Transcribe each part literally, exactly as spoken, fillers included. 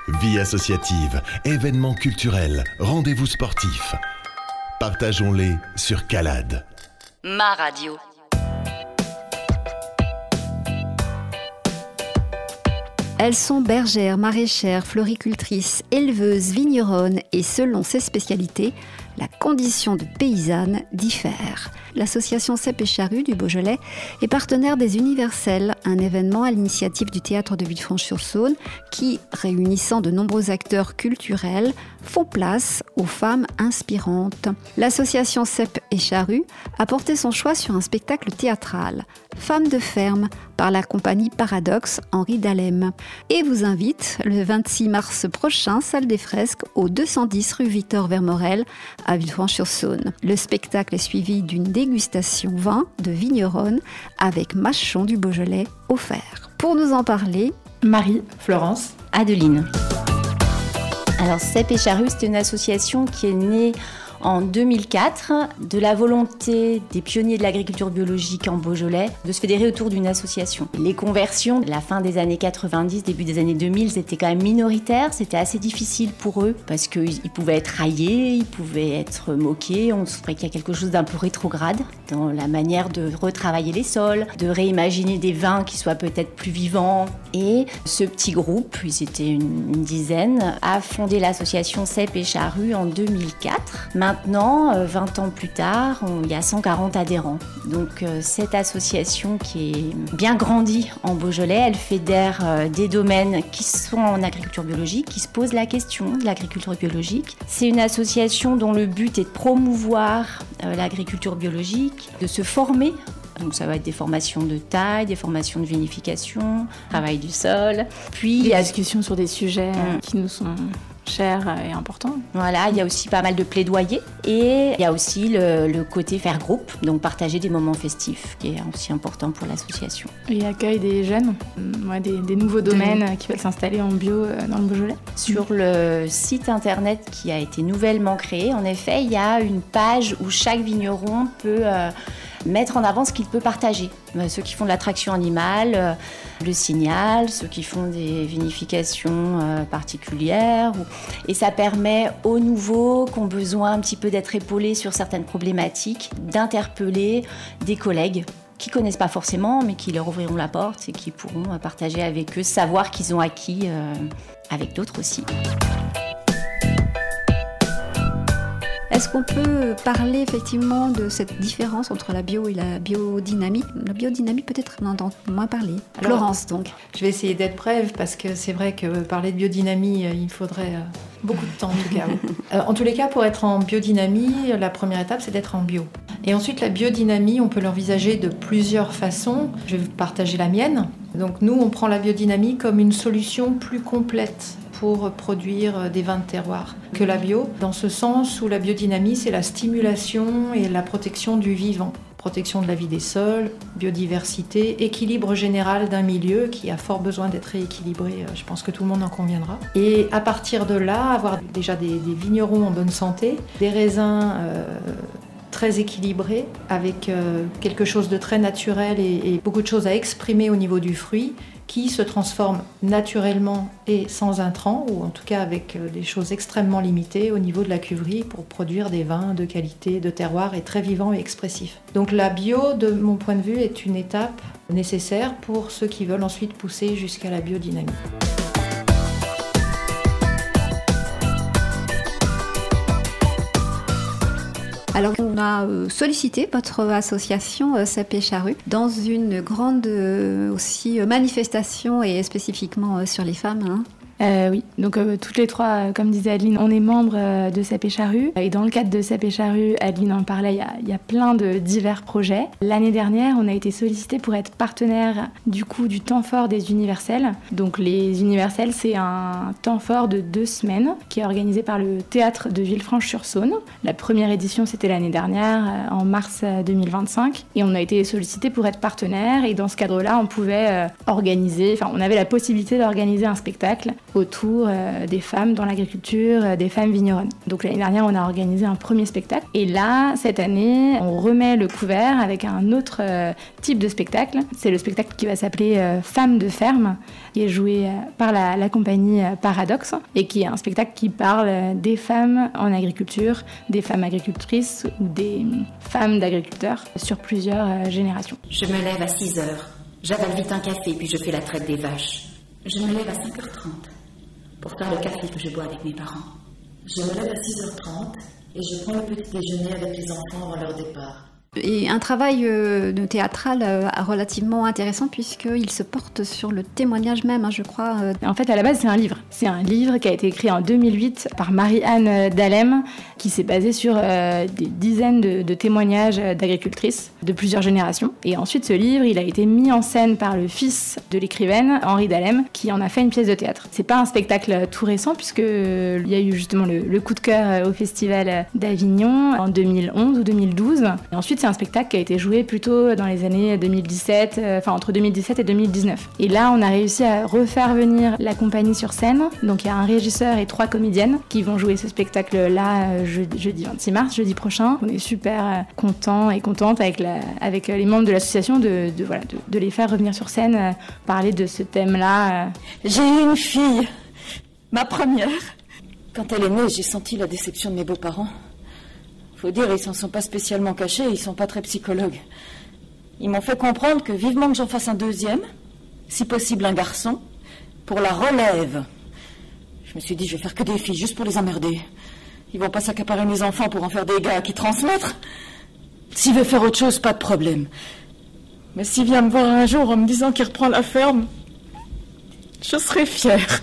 Vie associative, événements culturels, rendez-vous sportifs. Partageons-les sur Calade. Ma radio. Elles sont bergères, maraîchères, floricultrices, éleveuses, vigneronnes et selon ces spécialités, la condition de paysanne diffère. L'association Cep et Charrue du Beaujolais est partenaire des Universels, un événement à l'initiative du théâtre de Villefranche-sur-Saône qui, réunissant de nombreux acteurs culturels, font place aux femmes inspirantes. L'association Cep et Charrue a porté son choix sur un spectacle théâtral, Femmes de ferme, par la compagnie Paradoxe Henri Dallem, et vous invite le vingt-six mars prochain, salle des Fresques, au deux cent dix rue Victor Vermorel, à Villefranche-sur-Saône. Le spectacle est suivi d'une dégustation vin de vigneronne avec mâchon du Beaujolais offert. Pour nous en parler, Marie, Florence, Adeline. Alors Cep et Charrue, c'est une association qui est née en deux mille quatre, de la volonté des pionniers de l'agriculture biologique en Beaujolais de se fédérer autour d'une association. Les conversions, la fin des années quatre-vingt-dix, début des années deux mille, c'était quand même minoritaire, c'était assez difficile pour eux parce qu'ils pouvaient être raillés, ils pouvaient être moqués, on se croyait qu'il y a quelque chose d'un peu rétrograde dans la manière de retravailler les sols, de réimaginer des vins qui soient peut-être plus vivants. Et ce petit groupe, ils étaient une, une dizaine, a fondé l'association Cep et Charrue en deux mille quatre. Maintenant, vingt ans plus tard, on, il y a cent quarante adhérents. Donc euh, cette association qui est bien grandie en Beaujolais, elle fédère euh, des domaines qui sont en agriculture biologique, qui se posent la question de l'agriculture biologique. C'est une association dont le but est de promouvoir euh, l'agriculture biologique, de se former. Donc ça va être des formations de taille, des formations de vinification, travail du sol. Puis des discussions sur des sujets Mmh. qui nous sont chers et importants. Voilà, il y a aussi pas mal de plaidoyer et il y a aussi le, le côté faire groupe, donc partager des moments festifs, qui est aussi important pour l'association. Et accueille des jeunes, ouais, des, des nouveaux domaines de... qui veulent s'installer en bio dans le Beaujolais. Sur le site internet qui a été nouvellement créé, en effet, il y a une page où chaque vigneron peut euh, mettre en avant ce qu'il peut partager. Euh, ceux qui font de la traction animale, euh, le signal, ceux qui font des vinifications euh, particulières. Ou... Et ça permet aux nouveaux qui ont besoin un petit peu d'être épaulés sur certaines problématiques, d'interpeller des collègues qui ne connaissent pas forcément, mais qui leur ouvriront la porte et qui pourront partager avec eux, savoir qu'ils ont acquis euh, avec d'autres aussi. est-ce qu'on peut parler effectivement de cette différence entre la bio et la biodynamie ? La biodynamie, peut-être, on en entend moins parler. Alors, Florence, donc. Je vais essayer d'être brève parce que c'est vrai que parler de biodynamie, il faudrait beaucoup de temps en tout cas. euh, en tous les cas, pour être en biodynamie, la première étape, c'est d'être en bio. Et ensuite, la biodynamie, on peut l'envisager de plusieurs façons. Je vais vous partager la mienne. Donc nous, on prend la biodynamie comme une solution plus complète pour produire des vins de terroir que la bio, dans ce sens où la biodynamie, c'est la stimulation et la protection du vivant. Protection de la vie des sols, biodiversité, équilibre général d'un milieu qui a fort besoin d'être rééquilibré, je pense que tout le monde en conviendra. Et à partir de là, avoir déjà des, des vignerons en bonne santé, des raisins euh, très équilibrés, avec euh, quelque chose de très naturel et, et beaucoup de choses à exprimer au niveau du fruit, qui se transforme naturellement et sans intrants, ou en tout cas avec des choses extrêmement limitées au niveau de la cuverie pour produire des vins de qualité, de terroir et très vivants et expressifs. Donc la bio, de mon point de vue, est une étape nécessaire pour ceux qui veulent ensuite pousser jusqu'à la biodynamie. Alors, on a sollicité votre association Cep et Charrue dans une grande aussi manifestation et spécifiquement sur les femmes. Hein. Euh, oui, donc euh, toutes les trois, euh, comme disait Adeline, on est membres euh, de Cep et Charrue. Et dans le cadre de Cep et Charrue, Adeline en parlait, il y a, il y a plein de divers projets. L'année dernière, on a été sollicité pour être partenaire du coup du temps fort des Universels. Donc les Universels, c'est un temps fort de deux semaines qui est organisé par le théâtre de Villefranche-sur-Saône. La première édition, c'était l'année dernière, euh, en mars deux mille vingt-cinq. Et on a été sollicité pour être partenaire. Et dans ce cadre-là, on pouvait euh, organiser, enfin on avait la possibilité d'organiser un spectacle autour euh, des femmes dans l'agriculture, euh, des femmes vigneronnes. Donc l'année dernière, on a organisé un premier spectacle. Et là, cette année, on remet le couvert avec un autre euh, type de spectacle. C'est le spectacle qui va s'appeler euh, Femmes de ferme, qui est joué euh, par la, la compagnie euh, Paradoxe et qui est un spectacle qui parle euh, des femmes en agriculture, des femmes agricultrices ou des femmes d'agriculteurs sur plusieurs euh, générations. Je me lève à six heures, j'avale vite un café puis je fais la traite des vaches. Je me lève à cinq heures trente pour faire le café que je bois avec mes parents. Je me lève à six heures trente et je prends le petit déjeuner avec les enfants avant leur départ. Et un travail euh, de théâtral euh, relativement intéressant puisqu'il se porte sur le témoignage même, hein, je crois. Euh. En fait, à la base, c'est un livre. C'est un livre qui a été écrit en deux mille huit par Marie-Anne Dalem, qui s'est basé sur euh, des dizaines de, de témoignages d'agricultrices de plusieurs générations. Et ensuite, ce livre, il a été mis en scène par le fils de l'écrivaine, Henri Dalem, qui en a fait une pièce de théâtre. C'est pas un spectacle tout récent puisqu'il y a eu justement le, le coup de cœur au Festival d'Avignon en deux mille onze ou deux mille douze. Et ensuite, c'est un spectacle qui a été joué plutôt dans les années deux mille dix-sept, euh, enfin entre deux mille dix-sept et deux mille dix-neuf. Et là, on a réussi à refaire venir la compagnie sur scène. Donc il y a un régisseur et trois comédiennes qui vont jouer ce spectacle-là euh, je, jeudi vingt-six mars, jeudi prochain. On est super euh, contents et contentes avec, la, avec les membres de l'association de, de, voilà, de, de les faire revenir sur scène, euh, parler de ce thème-là. Euh. J'ai eu une fille, ma première. Quand elle est née, j'ai senti la déception de mes beaux-parents. Faut dire, ils s'en sont pas spécialement cachés, ils sont pas très psychologues. Ils m'ont fait comprendre que vivement que j'en fasse un deuxième, si possible un garçon, pour la relève. Je me suis dit, je vais faire que des filles, juste pour les emmerder. Ils vont pas s'accaparer mes enfants pour en faire des gars qui transmettre. S'il veut faire autre chose, pas de problème. Mais s'il vient me voir un jour en me disant qu'il reprend la ferme, je serai fière.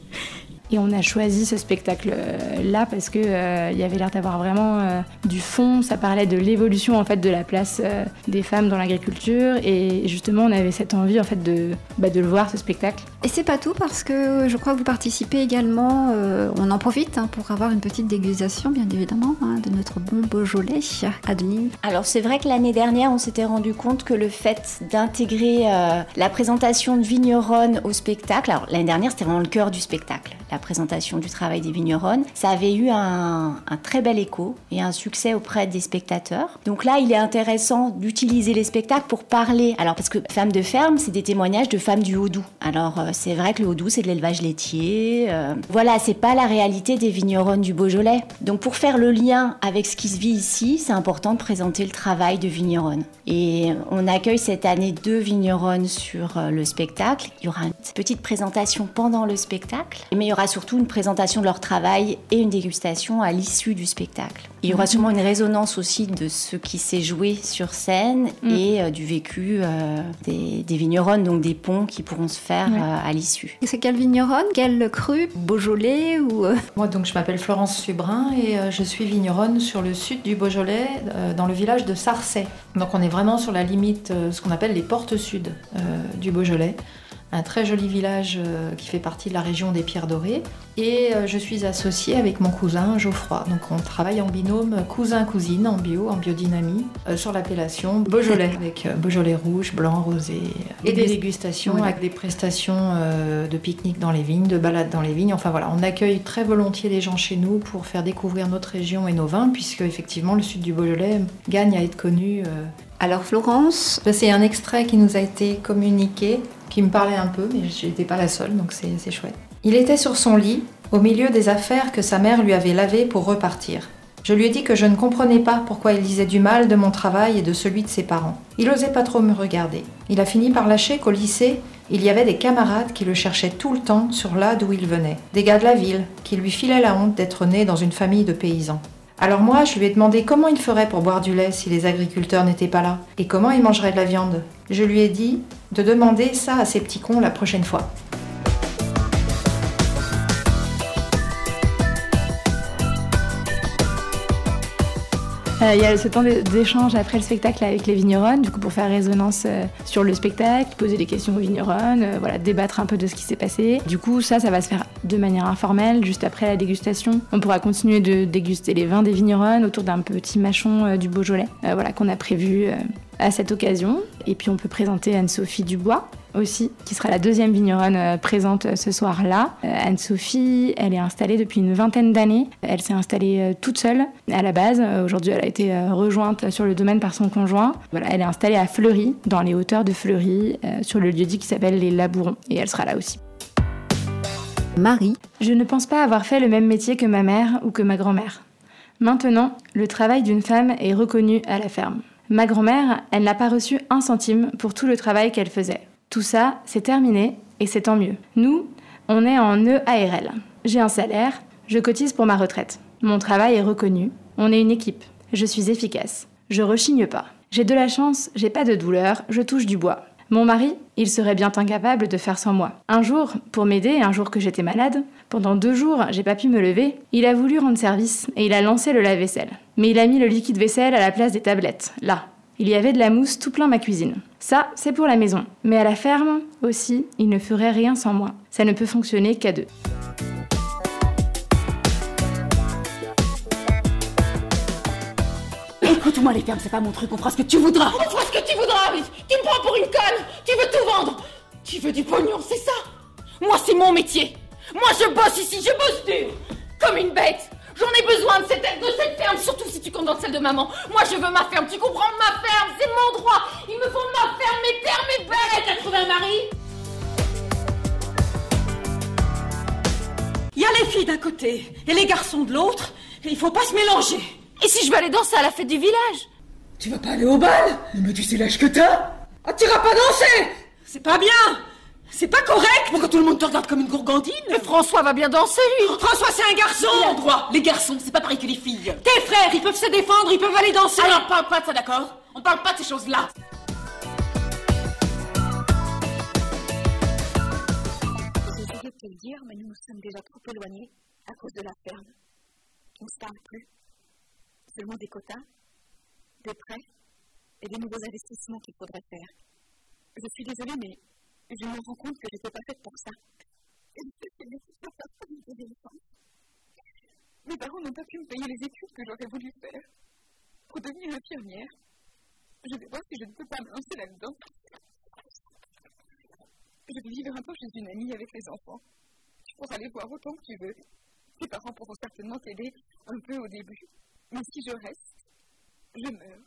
Et on a choisi ce spectacle-là parce qu'il euh, y avait l'air d'avoir vraiment euh, du fond. Ça parlait de l'évolution en fait, de la place euh, des femmes dans l'agriculture. Et justement, on avait cette envie en fait, de, bah, de le voir, ce spectacle. Et c'est pas tout parce que je crois que vous participez également, euh, on en profite hein, pour avoir une petite dégustation, bien évidemment, hein, de notre bon Beaujolais. Adeline. Alors c'est vrai que l'année dernière, on s'était rendu compte que le fait d'intégrer euh, la présentation de vigneronnes au spectacle, alors l'année dernière, c'était vraiment le cœur du spectacle. La présentation du travail des vigneronnes. Ça avait eu un, un très bel écho et un succès auprès des spectateurs. Donc là, il est intéressant d'utiliser les spectacles pour parler. Alors, parce que Femmes de ferme, c'est des témoignages de femmes du Haut-Doubs. Alors, euh, c'est vrai que le Haut-Doubs, c'est de l'élevage laitier. Euh, voilà, c'est pas la réalité des vigneronnes du Beaujolais. Donc, pour faire le lien avec ce qui se vit ici, c'est important de présenter le travail de vigneronnes. Et on accueille cette année deux vigneronnes sur euh, le spectacle. Il y aura une petite présentation pendant le spectacle, mais il y aura surtout une présentation de leur travail et une dégustation à l'issue du spectacle. Il y aura sûrement une résonance aussi de ce qui s'est joué sur scène mmh. et euh, du vécu euh, des, des vigneronnes, donc des ponts qui pourront se faire ouais. euh, à l'issue. Et c'est quelle vigneronne? Quelle crue? Beaujolais ou euh... Moi, donc, je m'appelle Florence Subrin et euh, je suis vigneronne sur le sud du Beaujolais, euh, dans le village de Sarcey. Donc on est vraiment sur la limite, euh, ce qu'on appelle les portes sud euh, du Beaujolais. Un très joli village euh, qui fait partie de la région des Pierres Dorées. Et euh, je suis associée avec mon cousin Geoffroy. Donc on travaille en binôme cousin-cousine, en bio, en biodynamie, euh, sur l'appellation Beaujolais, avec euh, Beaujolais rouge, blanc, rosé. Et des dégustations oui. avec des prestations euh, de pique-nique dans les vignes, de balades dans les vignes. Enfin voilà, on accueille très volontiers les gens chez nous pour faire découvrir notre région et nos vins, puisque effectivement le sud du Beaujolais gagne à être connu. Euh... Alors Florence, c'est un extrait qui nous a été communiqué, qui me parlait un peu, mais je n'étais pas la seule, donc c'est, c'est chouette. Il était sur son lit, au milieu des affaires que sa mère lui avait lavées pour repartir. Je lui ai dit que je ne comprenais pas pourquoi il disait du mal de mon travail et de celui de ses parents. Il osait pas trop me regarder. Il a fini par lâcher qu'au lycée, il y avait des camarades qui le cherchaient tout le temps sur là d'où il venait. Des gars de la ville, qui lui filaient la honte d'être né dans une famille de paysans. Alors moi, je lui ai demandé comment il ferait pour boire du lait si les agriculteurs n'étaient pas là, et comment il mangerait de la viande. Je lui ai dit de demander ça à ces petits cons la prochaine fois. Euh, il y a ce temps d'échange après le spectacle avec les vigneronnes, du coup pour faire résonance euh, sur le spectacle, poser des questions aux vigneronnes, euh, voilà, débattre un peu de ce qui s'est passé. Du coup, ça, ça va se faire de manière informelle, juste après la dégustation. On pourra continuer de déguster les vins des vigneronnes autour d'un petit mâchon euh, du Beaujolais, euh, voilà, qu'on a prévu euh, à cette occasion. Et puis on peut présenter Anne-Sophie Dubois aussi, qui sera la deuxième vigneronne euh, présente ce soir-là. Euh, Anne-Sophie, elle est installée depuis une vingtaine d'années. Elle s'est installée euh, toute seule à la base. Euh, aujourd'hui, elle a été euh, rejointe sur le domaine par son conjoint. Voilà, elle est installée à Fleury, dans les hauteurs de Fleury, euh, sur le lieu-dit qui s'appelle les Labourons. Et elle sera là aussi. Marie. Je ne pense pas avoir fait le même métier que ma mère ou que ma grand-mère. Maintenant, le travail d'une femme est reconnu à la ferme. Ma grand-mère, elle n'a pas reçu un centime pour tout le travail qu'elle faisait. Tout ça, c'est terminé et c'est tant mieux. Nous, on est en E A R L. J'ai un salaire, je cotise pour ma retraite. Mon travail est reconnu, on est une équipe. Je suis efficace. Je rechigne pas. J'ai de la chance, j'ai pas de douleur, je touche du bois. Mon mari, il serait bien incapable de faire sans moi. Un jour, pour m'aider, un jour que j'étais malade, pendant deux jours, j'ai pas pu me lever, il a voulu rendre service et il a lancé le lave-vaisselle. Mais il a mis le liquide vaisselle à la place des tablettes, là. Il y avait de la mousse tout plein ma cuisine. Ça, c'est pour la maison. Mais à la ferme, aussi, il ne ferait rien sans moi. Ça ne peut fonctionner qu'à deux. Écoute-moi, les fermes, c'est pas mon truc, on fera ce que tu voudras. On fera ce que tu voudras, oui. Tu me prends pour une conne. Tu veux tout vendre. Tu veux du pognon, c'est ça. Moi, c'est mon métier. Moi, je bosse ici, je bosse dur. Comme une bête. J'en ai besoin de cette, de cette ferme, surtout si tu comptes dans celle de maman. Moi, je veux ma ferme, tu comprends? Ma ferme, c'est mon droit. Il me faut ma ferme, mes terres, mes bêtes. T'as trouvé un mari? Il y a les filles d'un côté et les garçons de l'autre. Et il faut pas se mélanger. Et si je veux aller danser à la fête du village? Tu vas pas aller au bal? Mais tu sais l'âge que t'as? Ah, tu iras pas danser? C'est pas bien. C'est pas correct. Pourquoi tout le monde te regarde comme une gourgandine? Mais François va bien danser, lui. François, c'est un garçon. Il a le droit. Les garçons, c'est pas pareil que les filles. Tes frères, ils peuvent se défendre, ils peuvent aller danser. Alors, on parle pas de ça, d'accord? On parle pas de ces choses-là. J'ai essayé de te le dire, mais nous nous sommes déjà trop éloignés à cause de la ferme. On ne se parle plus. Seulement des quotas, des prêts et des nouveaux investissements qu'il faudrait faire. Je suis désolée, mais je me rends compte que je n'étais pas faite pour ça. Mes parents n'ont pas pu me payer les études que j'aurais voulu faire. Pour devenir infirmière, je vais voir si je ne peux pas me lancer là-dedans. Je vais vivre un peu chez une amie avec les enfants. Tu pourras les voir autant que tu veux. Tes parents pourront certainement t'aider un peu au début. Mais si je reste, je meurs.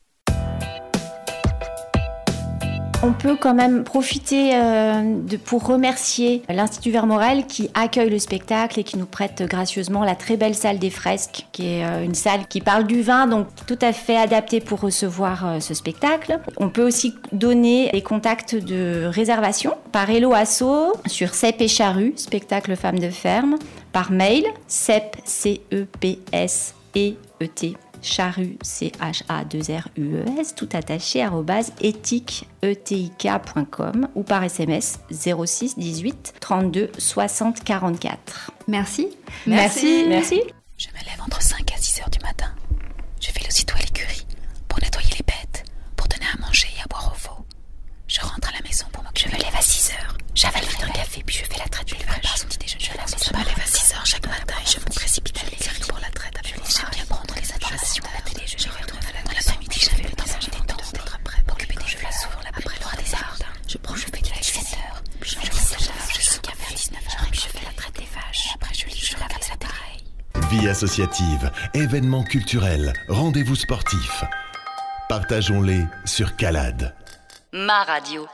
On peut quand même profiter euh, de, pour remercier l'Institut Vermorel qui accueille le spectacle et qui nous prête gracieusement la très belle salle des fresques, qui est euh, une salle qui parle du vin, donc tout à fait adaptée pour recevoir euh, ce spectacle. On peut aussi donner les contacts de réservation par Hello Asso sur Cep et Charrue, spectacle Femmes de Ferme, par mail, cep, C E P S E E T, Charrue, C H A deux R U E S, tout attaché, arrobase, éthique e t i k point com ou par S M S zéro six dix-huit trente-deux soixante quarante-quatre. Merci. Merci. Merci. Je me lève entre cinq à six heures du matin. Je fais aussitôt à l'écurie pour nettoyer les bêtes, pour donner à manger et à boire aux veaux. Je rentre à la maison pour m'occuper. Je me lève à six heures. J'avale vite un café, puis je fais la traite du vache. Son petit déjeuner. Je, je me lève à six heures chaque matin et je me précipite à l'écurie pour la traite avec les gens. J'aime bien prendre les informations à la télé. Je retourne dans l'après-midi, j'avais le temps de manger des dents, d'être prêt pour occuper des fleurs. Souvent après le droit des arts. Je prends, je fais de la dix-sept heures. Puis je me lève, je sors vers dix-neuf heures. Puis je fais la traite des vaches. Après je lis, je regarde les appareils. Vie associative, événements culturels, rendez-vous sportifs. Partageons-les sur Calade. Ma radio.